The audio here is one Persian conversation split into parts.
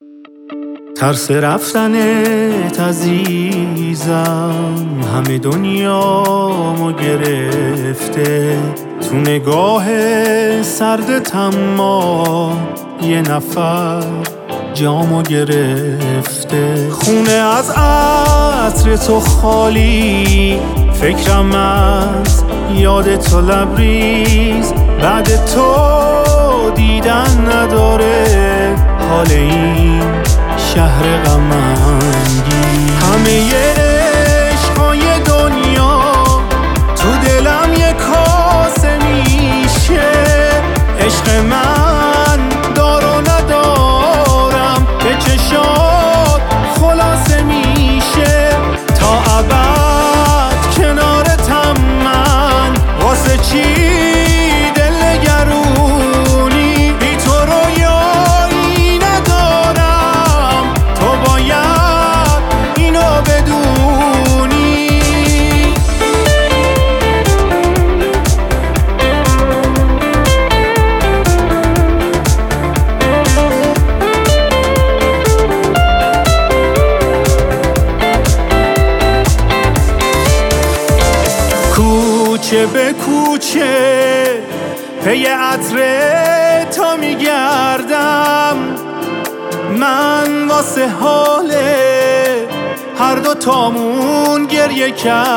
ترس رفتنت عزیزم همه دنیامو گرفته، تو نگاه سردت اما یه نفر جامو گرفته. خونه از عطر تو خالی، فکرم از یاد تو لبریز، بعد تو دیدن نداره حال این شهر غم‌انگیز. همه عشقای دنیا تو دلم یه کاسه میشه، عشق من دار و ندارم به چشات خلاصه میشه. تا ابد کنارتم من، واسه چی دل نگرونی؟ بی تو رویایی ندارم، تو باید اینو بدونی. کوچه به کوچه پی عطر تا میگردم، من واسه حال هر دو تامون گریه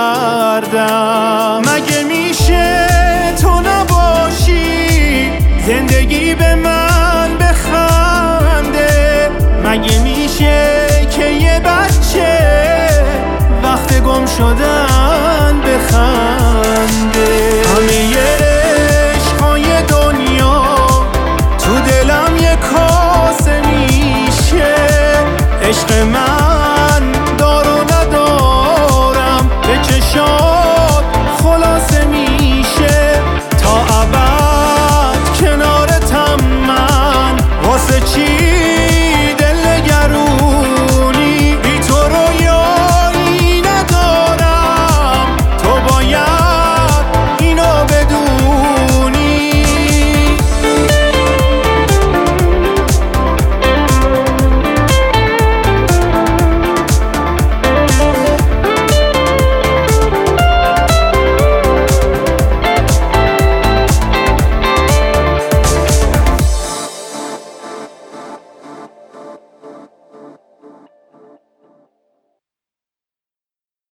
کردم. مگه میشه تو نباشی زندگی به من بخنده؟ مگه میشه که یه بچه وقت گم شدن بخنده؟ همه عشقای دنیا تو دلم یه کاسه میشه، عشق من